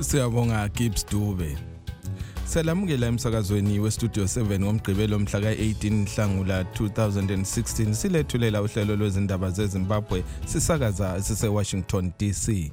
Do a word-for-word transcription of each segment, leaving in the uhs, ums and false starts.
Siyabonga Gibbs Dube. Selamukela emsakazweni weStudio seven ngomgqibelo mhla ka-eighteen Nhlangula two thousand sixteen silethulela uhlelo lwezindaba zeZimbabwe sisakaza sise Washington D C.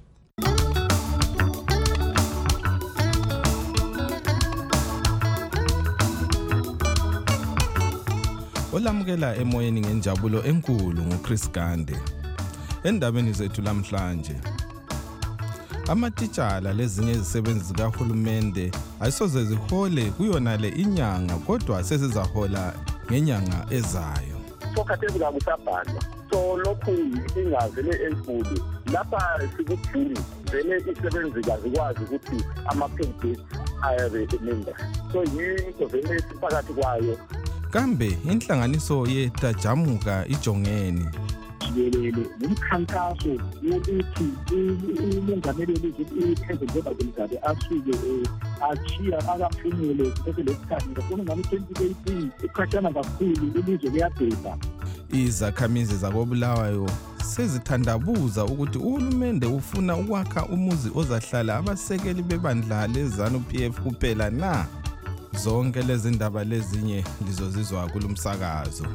Olamukela emoyeni ngenjabulo enkulu nguChris Gande. Endabeni zethu lamhlanje, amatitshala lezinye izisebenzi zikahulumende ayisoze zihole kuyona le inyanga kodwa sesizahola ngenyanga ezayo. Sokhathezi kakusabhalwa. So lokhu ingavele enkulu. Lapha sikuthuli vele isebenzi kazikwazi ukuthi ama-paydays ayabe emenda. So yinto vele siphakathi kwayo. Kambe inhlanganiso yeTajamuka ijongeni yelele umkhankaso wokuthi umongameli wezwe Zimbabwe asuke achiya akaphumule lesikhathi ngakho ngami twenty eighteen ukhathana kakhulu ilizwe liyabheka. Izakhamizi zakobulawayo sezithandabuza ukuthi uhulumende ufuna ukwakha umuzi ozahlala abasekeli bebandla leZANU P F kuphela na. Zonke lezi ndaba lezinye lizozizwa kulumsakazo.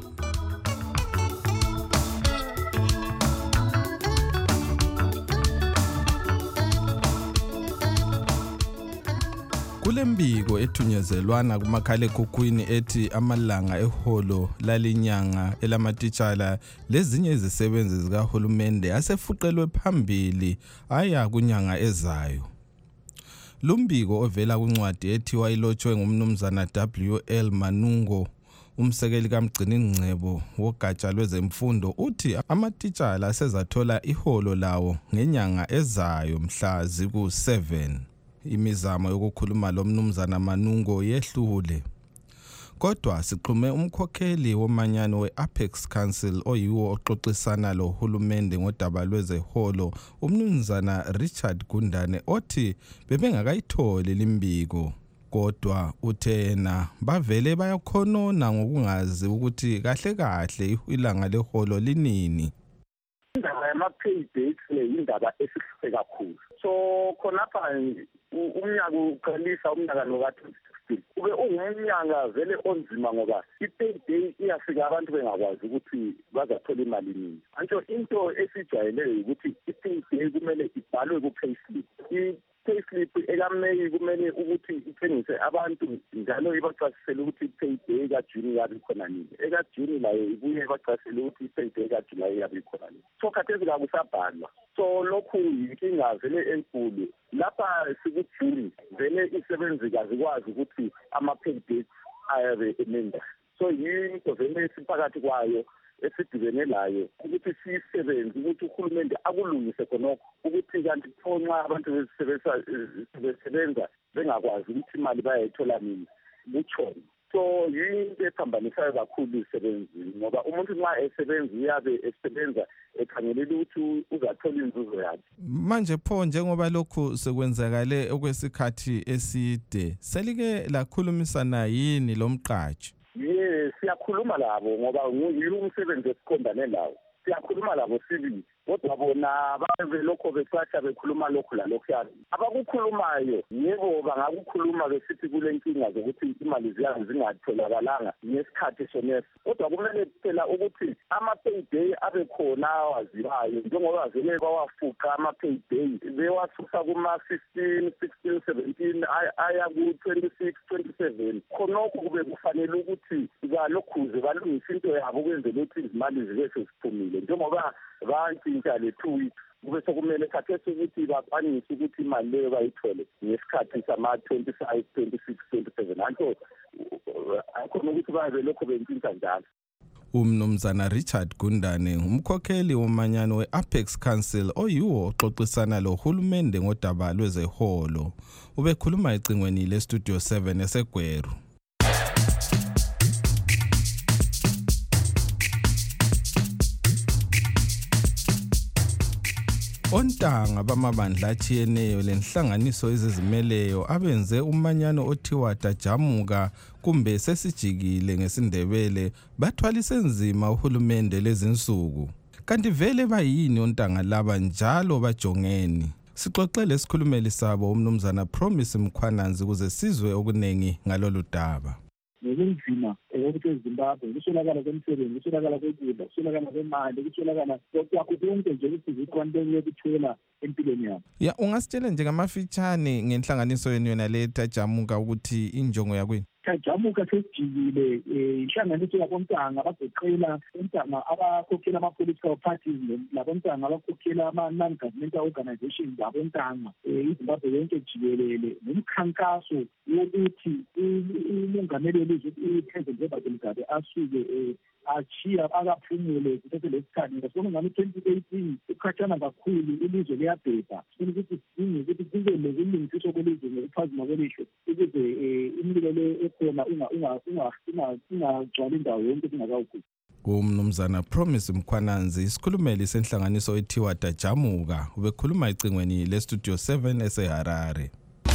Kulembiko ethunyezelwana kumakhalekhukhwini ethi amalanga eholo lalinyanga elamatitshala lezinye izisebenzi zikahulumende asefuqelwe phambili aya kunyanga ezayo. Lumbiko ovela kuncwadi ethiwa ilotshwe ngumnumzana W L Manungo, umsekeli kaMgciningcebo wogatsha lwezemfundo, uthi amatitshala asezathola iholo lawo ngenyanga ezayo mhla ziku seven. Imizamo yokukhuluma lo mnumzana Manungo yehlule. Kodwa sixhume umkhokheli womanyano we-Apex Council oyiwo oxoxisana lo hulumende ngodaba lwezeholo, umnumzana Richard Gundane, othi bebengakayitholi limbiko. Kodwa uthena bavele bayakhonona ngokungazi ukuthi kahle kahle ilanga leholo linini. Indaba yama-paydays indaba esihle kakhulu. So khonapha umnyaka uqalisa umnyaka no-twenty sixteen ube ungumnyaka vele onzima ngoba i-payday iyafika abantu bengakwazi ukuthi bazathola imali nini. Antsho into esijwayeleyo ukuthi i-payday kumele ibhalwe ku-payslip. I-payslip ekaMeyi kumele ukuthi ithengise abantu njalo ibachasisele ukuthi i-payday kaJuni yabe khona nini. EkaJuni layo ibuye ibachasisele ukuthi i-payday kaJulayi yabe khona nini. So khathesi kakusabhalwa. So lokhu yinkinga vele enkulu. Lapha sikuthuli vele isebenzi kazikwazi ukuthi ama-paydays ayabe emenda. So yinto vele siphakathi kwayo esidibene layo ukuthi sisebenze ukuthi uhulumende akulungise khonokho ukuthi kanti nxa abantu besebenza bengakwazi ukuthi imali bayayithola nini buchona. So yinto ephambanisayo kakhulu isebenzi ngoba umuntu nxa esebenza uyabe esebenza ekhangelela ukuthi uzathola inzuzo yakhe. Manje pho njengoba lokhu sekwenzakale okwesikhathi eside, selike lakhulumisana yini lomqatshi? Yes, siyakhuluma labo ngoba yilo umsebenzi esiqondane lawo. Siyakhuluma labo sibili kodwa bona babe lokho besacha bekhuluma lokho la lokho yabo. Abakukhulumayo yebo bangakukhuluma besithi kule nkinga zokuthi imali ziyazi zingatholakalanga ngesikhathi soneso. Kodwa kumele phela ukuthi ama-payday abe khona awaziwayo njengoba vele bawafuqa ama-payday bewasusa kuma-fifteen, sixteen, seventeen aya ku-twenty-six, twenty-seven. Khonokho kube kufanele ukuthi balokhuze balungise into yabo ukwenzela ukuthi izimali zibe seziphumile njengoba bantshintsha le two weeks kube sokumele khathesi ukuthi baqanise ukuthi imali leyo bayithole ngesikhathi sama-twenty-five, twenty-six, twenty-seven. Anto akhona ukuthi babe lokho bentshintsha njalo. Umnumzana Richard Gundane, umkhokheli womanyano we-Apex Council oyiwo oxoxisana lo hulumende ngodaba lwezeholo, ubekhuluma ecingweni leStudio seven eseGweru. Ontanga bamabandla achiyeneyo lenhlanganiso ezizimeleyo abenze umanyano othiwa Tajamuka kumbe sesijikile ngesindebele bathwalise nzima uhulumende lezinsuku. Kanti vele bayini ontanga laba njalo bajongeni? Sixoxele isikhulumeli sabo umnumzana Promise Mkhwananzi ukuze sizwe okunengi ngalolu daba. Ngokunzima ukuthi eZimbabwe kuswelakala kwemisebenzi, kuswelakala kwekudla, kuswelakala kwemali, kuswelakala kwakho konke nje ukuthi zikhona yokuthola empilweni yabo. Ya ungasitshela nje ngamafitshane ngenhlanganiso yenu yona le Tajamuka ukuthi injongo yakwini? Tajamuka sesijikile inhlanganiso yabontanga abagoqela ontanga abakhokhela ama-political parties labontanga abakhokhela ama-non-governmental organizations abontanga iZimbabwe yonke jikelele nomkhankaso wokuthi umongameli welizwe uPresident Robert Mugabe asuke achiya akaphumule kuthethe lesikhathi ngasibona ngani twenty eighteen ukhathana kakhulu ilizwe liyabheda ukuthi sidinge ukuthi kube nokulungiswa kwelizwe ngokuphazima kwelishwe ukuze imililo le ekhona ungagcwali indawo yonke kungakawukhulu. Umnumzana Promise Mkhwananzi isikhulumeli senhlanganiso ethiwa Tajamuka ubekhuluma ecingweni le Studio seven eseHarare.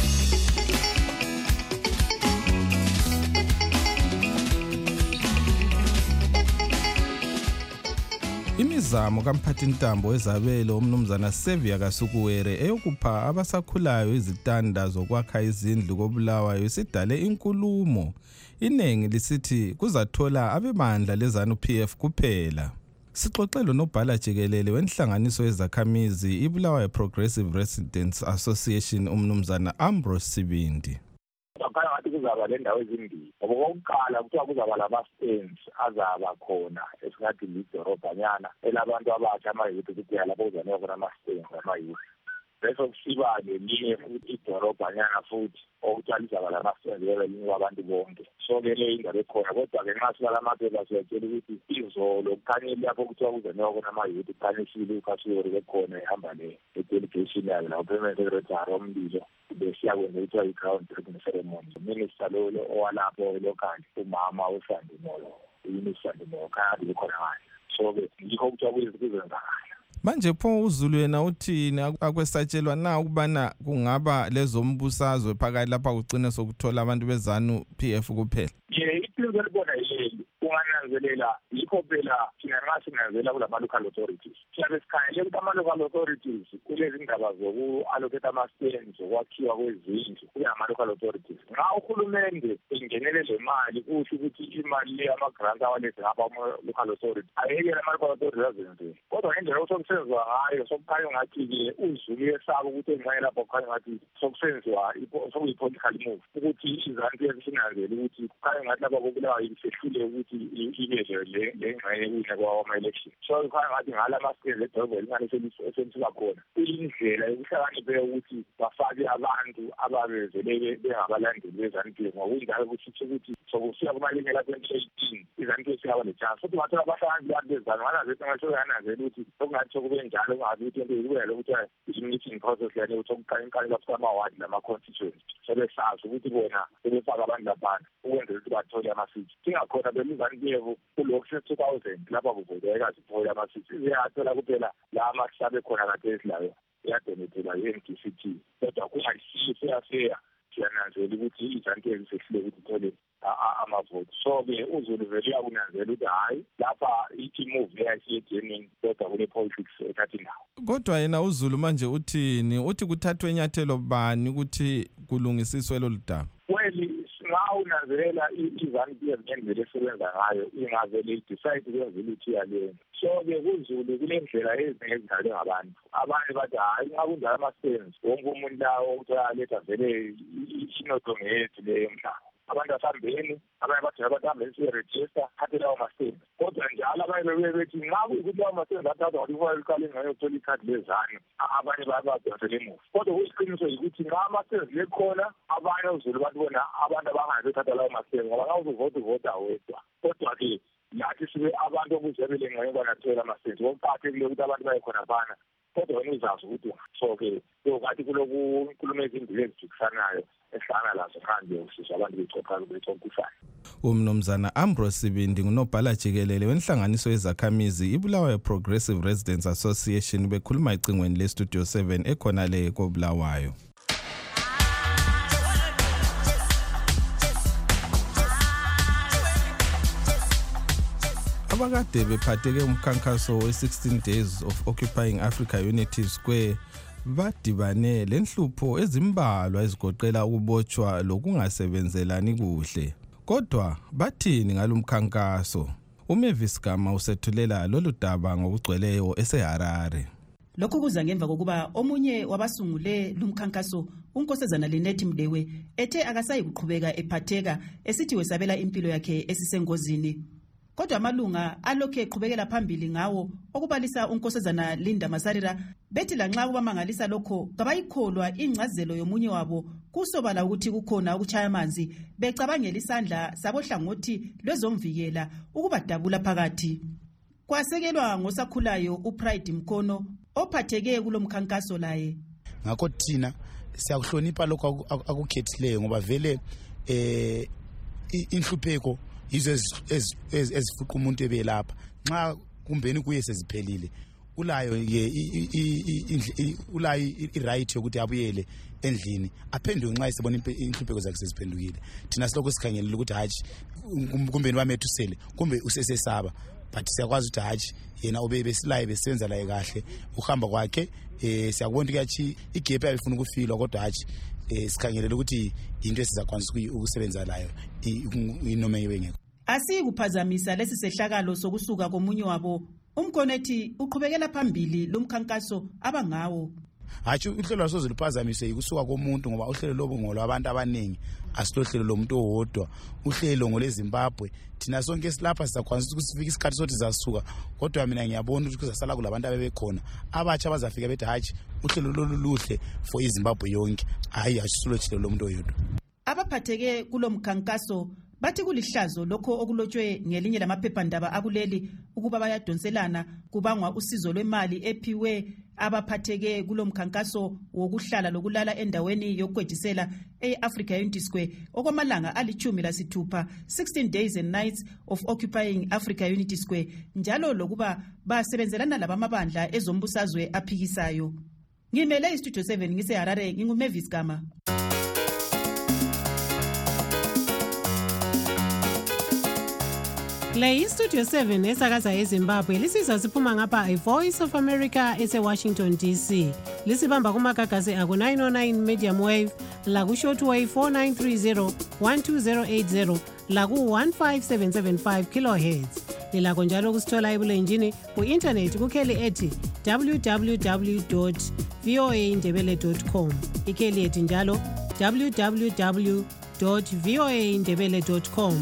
Imizamo kaMphathintambo wezabelo umnumzana Sevia Kasukuwere eyokupha abasakhulayo izitanda zokwakha izindlu koBulawayo isidale inkulumo inengi lisithi kuzathola abebandla lezanu P F kuphela. Sixoxelo nobhala jikelele wenhlanganiso yezakhamizi iBulawayo Progressive Residents Association umnumzana Ambrose Sibindi. Bakhala ngathi kuzaba le ndawo ezimbili. Okokuqala kuthiwa kuzaba lama-stands azaba khona esingathi lidorobhanyana elabantu abasha ama-youth ukuthi yalabo uzaniwa khona ama-stands ama-youth. Bese kusiba lelinye futhi idorobhanyana futhi okuthiwa lizaba lama-stands lelinye kwabantu bonke. So-ke le indaba ekhona kodwa-ke nxa sibala amaphepha siyatshela ukuthi izolo kukhanyile lapho kuthiwa kuzaniwa khona ama-youth kukhanyisile uKhasiwori bekhona ehamba le-delegation yayo la uPermanent Secretary omlilo besiyakwenza kuthiwa i-ground breaking ceremony. Uminister lo owalapho lokali umama uSandimoyo uMinister Sandimoyo khaya bekhona ngayo. So-ke yikho kuthiwa kuzenzakala. Manje pho uZulu yena uthini akwesatshelwa na ukubana kungaba lezombusazwe phakathi lapha ugcine sokuthola abantu bezanu P F kuphela? Yeah, iphilo libona yini ungananzelela yikho phela thina nxa sinanzelela kulama local authorities. Siyabe sikhangele ukuthi ama-local authorities kulezi ndaba zoku-allocate ama-stands zokwakhiwa kwezindlu kuya ama-local authorities. Nxa uhulumende engenele le mali kusho ukuthi imali le ama-grant awalethe ngapha ama-local authorities ayekele ama-local authorities azenzele. Kodwa ngendlela osokusenziwa ngayo sokukhanya ngathi-ke uZulu yesaba ukuthi engxenye lapho kukhanya ngathi sokusenziwa sokuyi-political move ukuthi izantu sinanzele ukuthi kukhanya ngathi lapha koBulawayo sehlule ukuthi ibe le ngxenye kuyina kwama-election. So kukhanya ngathi ngala ama-stands edolobha elincane eselisiba khona kuyindlela yokuhlakaniphe ukuthi bafake abantu ababevele bengabalandeli bezantu ngokuyindawo ukuthi ukuthi sokusiya kumalinge la-twenty eighteen izantu siyaba le-chance futhi ungathola abahlakaniphi abantu bezanu nganazeti ngashoyanazela ukuthi okungathi sokube njalo ungazi ukuthi into ikubele ukuthi i-meeting process yani ukuthi okuqala lapho ama-ward nama-constituents sebesazi ukuthi bona sebefaka abantu laphana ukwenzela ukuthi bathole ama-seats. Singakhona belizanu P F kulokhu se-two thousand lapha kuvoteka zithole ama-seats ziyathola kuphela la amahlabe khona kathesi layo yadonethelwa yi-N D C T kodwa kungayisiyo seyaseya siyananzela ukuthi izantu ezisehlule ukuthi ithole amavoti. So-ke uZulu vele uyakunanzela ukuthi hhayi lapha i-move eyayisiyedemini kodwa kune-politics ethatha indawo. Kodwa yena uZulu manje uthini? Uthi kuthathwe inyathelo bani ukuthi kulungisiswe lolu daba? Well, nxa unanzelela izanu P F ngendlela esebenza ngayo ingavele idecide ukwenza imithi yaleyo. So-ke kuZulu kulendlela ezinye ezidlalwe ngabantu. Abanye bathi hhayi nxa kunjalo ama-stands wonke umuntu lawo ukuthi ayaletha vele inotho ngeyethu leyo mhlaba. Abantu asambeni abanye bathi abantu ahambe siye-register athe lawo ma-stands. Kodwa njalo abanye bebuye bethi nxa kuyikuthi lawo ma-stands athathwa ukuthi kufanele uqale ngayothola ikhadi lezanu abanye bayabadonsela emuva. Kodwa kuyiqiniso yikuthi nxa ama-stands lekhona abanye uZulu bathi bona abantu abangazi bethatha lawo ma-stands ngoba nxa uzuvota uvota wedwa. Kodwa-ke lathi sibe abantu okuzebele ngxenye banathola ama-stands okuqakathekile ukuthi abantu baye khona phana kodwa wena uzazi ukuthi so-ke sokathi kuloku nkulumo ezimbili ezijikisanayo ehlangana lazo manje usizwa abantu becoca becokusana. Umnumzana Ambrose Sibindi ngunobhala jikelele wenhlanganiso yezakhamizi iBulawayo Progressive Residents Association bekhuluma ecingweni le Studio seven ekhona le koBulawayo. Abakade bephatheke umkhankaso we sixteen days of occupying Africa Unity Square badibane lenhlupho ezimbalwa ezigoqela ukubotshwa lokungasebenzelani kuhle. Kodwa bathini ngalomkhankaso? uMavis Gama usethulela lolu daba ngokugcweleyo eseHarare. Lokhu kuza ngemva kokuba omunye wabasungule lumkhankaso uNkosazana Linethi Mdewe ethe akasayi kuqhubeka ephatheka esithi wesabela impilo yakhe esisengozini. Kodwa amalunga alokhe eqhubekela phambili ngawo okubalisa uNkosazana Linda Masarira bethi lanxa kubamangalisa lokho kabayikholwa ingcazelo yomunye wabo kusobala ukuthi kukhona ukuchaya amanzi becabangela isandla sabohlangothi lwezomvikela ukubadabula phakathi. Kwasekelwa ngosakhulayo uPride Mkhono ophatheke kulomkhankaso laye. Ngakho thina siyakuhlonipha lokho akukhethileyo ngoba vele eh inhlupheko yizo ezifuqa umuntu ebelapha nxa kumbeni kuye seziphelile ulayo ye ulayo iright yokuthi abuyele endlini aphenduke nxa isibona inhlupheko zakhe seziphendukile. Thina siloko sikhangelele ukuthi haji kumbeni wamethusele kumbe usesesaba but siyakwazi ukuthi haji yena obe besilaye besenza laye kahle uhamba kwakhe eh siyakubona ukuthi igap ayifuna ukufilwa kodwa haji eh sikhangelele ukuthi into esizakwanisa ukusebenza layo inoma yengekho. Asikuphazamisa lesi sehlakalo sokusuka komunye wabo. Umkonethi uqhubekela phambili lomkhankaso abangawo. Hathi uhlelo lwasoze luphazamise ukusuka komuntu ngoba uhlelo lobo ngolo abantu abaningi asilohlelo lomuntu owodwa. Uhlelo ngoleZimbabwe thina sonke silapha sizakwanisa ukusifika isikhathi sothi zasuka kodwa mina ngiyabona ukuthi kuzasala kulabantu abebekhona abatsha bazafika bethi hathi uhlelo loluhle for iZimbabwe yonke hayi asisulohlelo lomuntu oyedwa. Abaphatheke kulomkhankaso bathi kulihlazo lokho okulotshwe ngelinye lamaphephandaba akuleli ukuba bayadonselana kubangwa usizo lwemali ephiwe abaphatheke kulomkhankaso wokuhlala lokulala endaweni yokwejisela eAfrica Unity Square okwamalanga alichumi lasithupha sixteen days and nights of occupying Africa Unity Square njalo lokuba basebenzelana labamabandla ezombusazwe aphikisayo. Ngimele iStudio seven ngiseHarare nginguMavis Gama. Le iStudio seven esakaza eZimbabwe lisiza siphuma ngapha iVoice of America eseWashington D C. Lisibamba kumagagasi aku nine oh nine medium wave, la ku shortwave four nine three zero one two zero eight zero, la ku one five seven seven five kilohertz. Lilakho njalo kusithola ebulenjini ku internet kukheli ethi w w w dot voa ndebele dot com. Ikheli ethi njalo w w w dot voa ndebele dot com.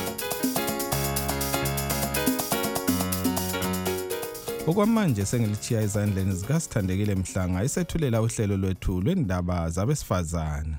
Okwamanje sengilichiya ezandleni zikaSithandekile Mhlanga isethulela uhlelo lwethu lwendaba zabesifazana.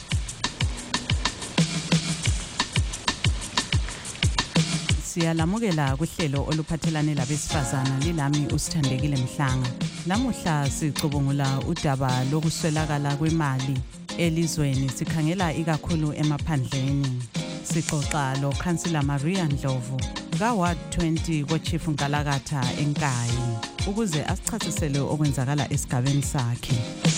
Siyalamukela kuhlelo oluphathelane labesifazana lilami uSithandekile Mhlanga. Lamuhla sicubungula udaba lokuswelakala kwemali elizweni sikhangela ikakhulu emaphandleni. Sixoxa lo Councillor Maria Ndlovu ka Ward twenty ko Chief Nkalakatha eNkayi ukuze asichasisele okwenzakala esigabeni sakhe.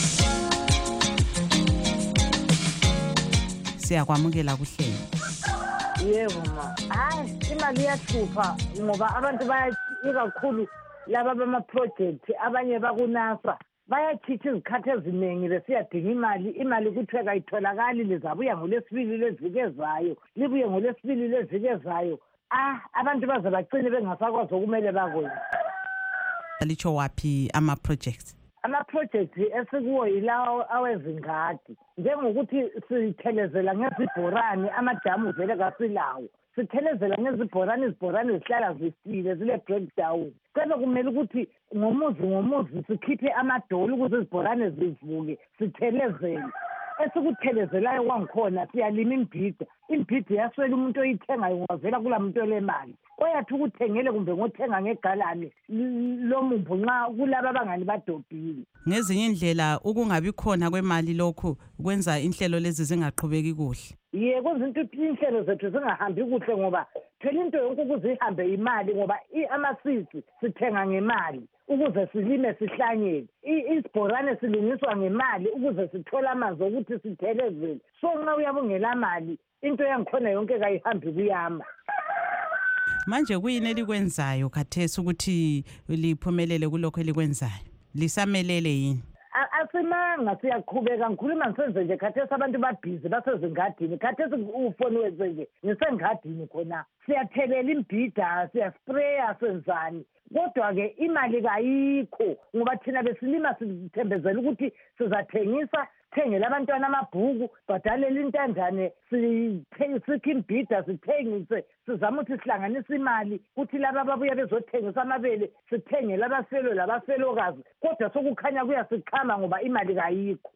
Siyakwamukela kuhlelo. Yebo ma. Hayi imali iyahlupha ngoba abantu bayakakhulu laba bama project abanye bakunasa bayachitha izikhathi eziningi besiyadinga imali imali kuthiwe kayitholakali lizabuya ngolesibili lezikezayo libuye ngolesibili lezikezayo ah abantu baze baqine bengasakwazi okumele bakwenze. Alicho wapi ama projects? Ama projects esikuwo yilawo awezingadi njengokuthi sithelezela ngezibhorani amadamu vele kasilawo sithelezela ngezibhorani izibhorani zihlala zisile zile breakdown kodwa kumele ukuthi ngomuzi ngomuzi sikhiphe amadoli ukuze izibhorane zivuke sithelezele esikuthelezelayo kwangikhona siyalima imbhida imbhida yaswela umuntu oyithengayo ngavela kula muntu olemali oyathi ukuthengele kumbe ngothenga ngegalane lomumbu nxa kulaba abangani badobhile. Ngezinye indlela ukungabi khona kwemali lokho kwenza inhlelo lezi zingaqhubeki kuhle. Ye kuzinto inhlelo zethu zingahambi kuhle ngoba phela into yonke ukuze ihambe imali ngoba amasisi sithenga ngemali ukuze silime sihlanyele isibhorane silungiswa ngemali ukuze sithole amanzi ukuthi sithelezele so nxa uyabungela mali into yangikhona yonke kayihambi kuyama. Manje kuyini elikwenzayo khathesi ukuthi liphumelele kulokho elikwenzayo lisamelele yini? asimanga siyaqhubeka ngikhuluma ngisenze nje khathesi abantu babhizi basezingadini khathesi ufoni wenze nje ngisengadini khona siyathelela imbhida siyaspraya senzani kodwa-ke imali kayikho ngoba thina besilima sithembezela ukuthi sizathengisa sithengele abantwana amabhuku bhadalele intandane sikhe imbhida sithengise sizama ukuthi sihlanganise imali kuthi laba ababuya bezothengisa amabele sithengele abafelo labafelokazi kodwa sokukhanya kuyasiqhama ngoba imali kayikho.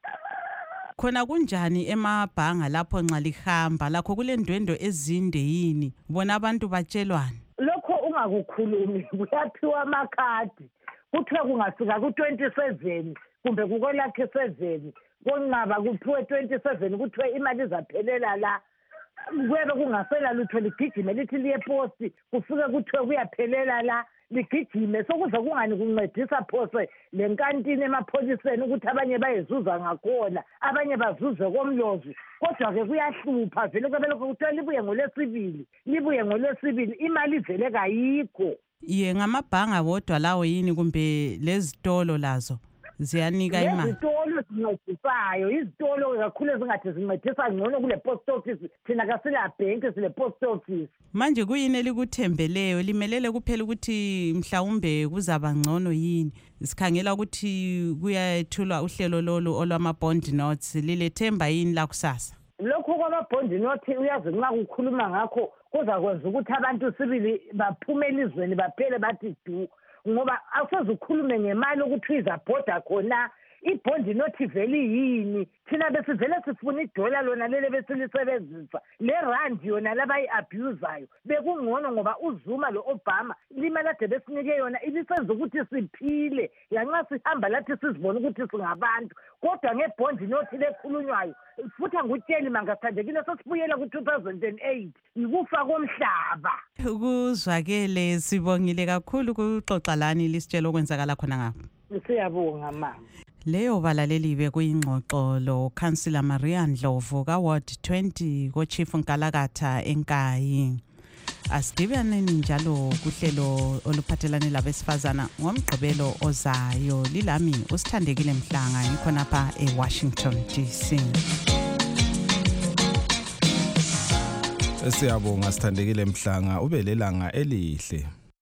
Khona kunjani emabhanga lapho nxa lihamba lakho kule ndwendo ezinde yini bona abantu batshelwane? Lokho ungakukhulumi kuyaphiwa amakhadi kuthiwa kungafika ku-twenty-seven kumbe kukolakhe seven konqaba kuphiwe twenty-seven kuthiwe imali izaphelela la kube kungasela lutho ligijime lithi liye posti kufike kuthiwe kuyaphelela la ligijime sokuze kungani kuncedisa phose lenkantini emapholiseni ukuthi abanye bayezuza ngakhona abanye bazuze komlozi kodwa-ke kuyahlupha vele kube lokho kuthiwa libuye ngolesibili libuye ngolesibili imali ivele kayikho. Ye ngamabhanga wodwa lawo yini kumbe lezitolo lazo ziyanika imali? Izitolo zincedisayo izitolo kakhulu ezingathi zincedisa ngcono kule post office thina kasila bank sile post office. Manje kuyini elikuthembeleyo limelele kuphela ukuthi mhlawumbe kuzaba ngcono yini sikhangela ukuthi kuyethulwa uhlelo lolu olwama bond notes lilethemba yini la kusasa? Lokho kwama bond notes uyazi nxa kukhuluma ngakho kuzakwenza ukuthi abantu sibili baphumele izweni baphele bathi du ngoba awusezukhulume ngemali ukuthi izabhoda khona ibhondi nothi vele yini thina besivele sifuna idola lona lele besilisebenzisa le rand yona labayi-abuzayo bekungcono ngoba uZuma lo-Obama limali ade besinike yona ibisenza ukuthi siphile yanxa sihamba lathi sizibona ukuthi singabantu kodwa ngebhondi nothi lekhulunywayo futhi angutsheli mangasithandekile sesibuyela ku-two thousand eight yikufa komhlaba. Kuzwakele sibongile kakhulu kuxoxa lani lisitshela okwenzakala khona ngapho. Siyabonga mama. Leyo balaleli bekuyingxoxo lo Councillor Maria Ndlovu ka Ward twenty ko Chief Nkalakatha eNkayi. Asidibaneni njalo kuhlelo oluphathelane labesifazana ngomgqibelo ozayo. Lilami usithandekile Mhlanga ngikhona lapha eWashington D C. Siyabonga Sithandekile Mhlanga ube lelanga elihle.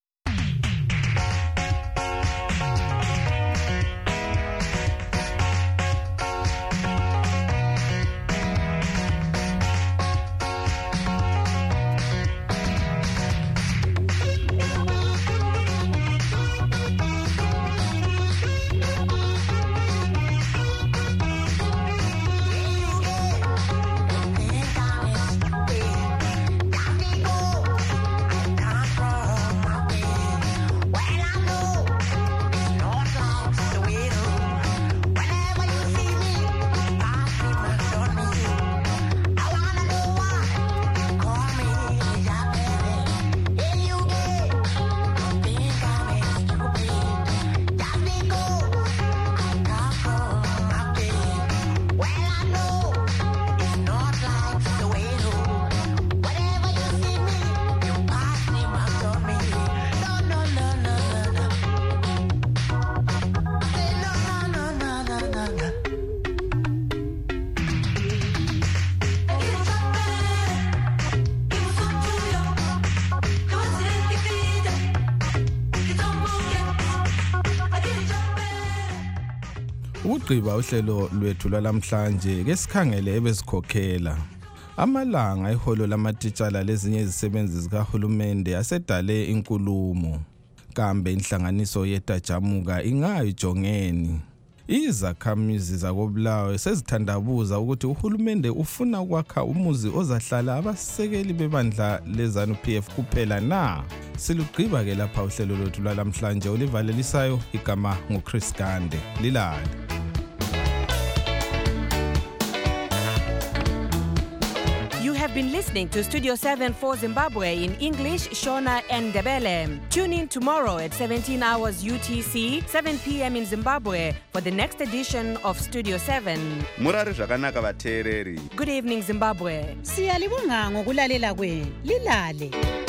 Ugqiba uhlelo lwethu lwalamhlanje ke sikhangele ebesikhokhela amalanga eholo lamatitshala lezinye izisebenzi zikahulumende asedale inkulumo kambe inhlanganiso yetajamuka ingayijongeni izakhamizi zakobulawayo sezithandabuza ukuthi uhulumende ufuna ukwakha umuzi ozahlala abasekeli bebandla lezanu P F kuphela na. Silugqiba ke lapha uhlelo lwethu lwalamhlanje olivalelisayo igama nguChris Gande lilali. Been listening to Studio seven for Zimbabwe in English, Shona and Ndebele. Tune in tomorrow at seventeen hours U T C, seven p m in Zimbabwe for the next edition of Studio seven. Murari zvakanaka vateereri. Good evening, Zimbabwe. Siyalibonga ngokulalela kwenu. Lilale.